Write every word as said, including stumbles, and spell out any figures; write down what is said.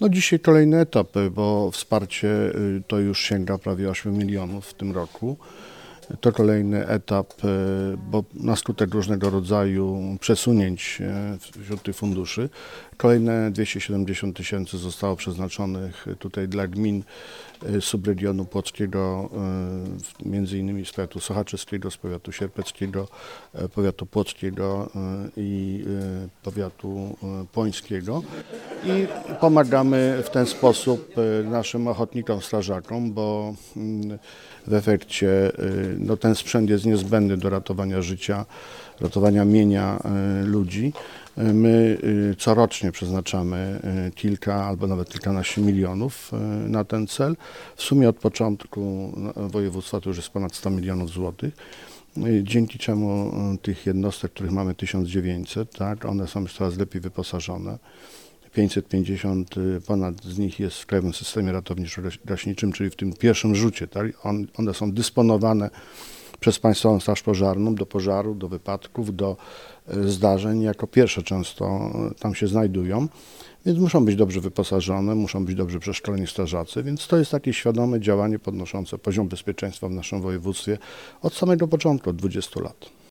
No dzisiaj kolejny etap, bo wsparcie y, to już sięga prawie ośmiu milionów w tym roku. To kolejny etap, y, bo na skutek różnego rodzaju przesunięć y, wśród tych funduszy, kolejne dwieście siedemdziesiąt tysięcy zostało przeznaczonych tutaj dla gmin y, subregionu płockiego, y, między innymi z powiatu sochaczewskiego, z powiatu sierpeckiego, y, powiatu płockiego y, i y, powiatu y, pońskiego. I pomagamy w ten sposób y, naszym ochotnikom, strażakom, bo y, w efekcie y, no, ten sprzęt jest niezbędny do ratowania życia, ratowania mienia y, ludzi. Y, My y, corocznie przeznaczamy y, kilka albo nawet kilkanaście milionów y, na ten cel. W sumie od początku województwa to już jest ponad sto milionów złotych. Y, Dzięki czemu y, tych jednostek, których mamy tysiąc dziewięćset, tak, one są już coraz lepiej wyposażone. pięćset pięćdziesiąt ponad z nich jest w Krajowym Systemie Ratowniczo-Gaśniczym, czyli w tym pierwszym rzucie. Tak? On, one są dysponowane przez Państwową Straż Pożarną do pożaru, do wypadków, do e, zdarzeń. Jako pierwsze często e, tam się znajdują, więc muszą być dobrze wyposażone, muszą być dobrze przeszkoleni strażacy, więc to jest takie świadome działanie podnoszące poziom bezpieczeństwa w naszym województwie od samego początku, od dwudziestu lat.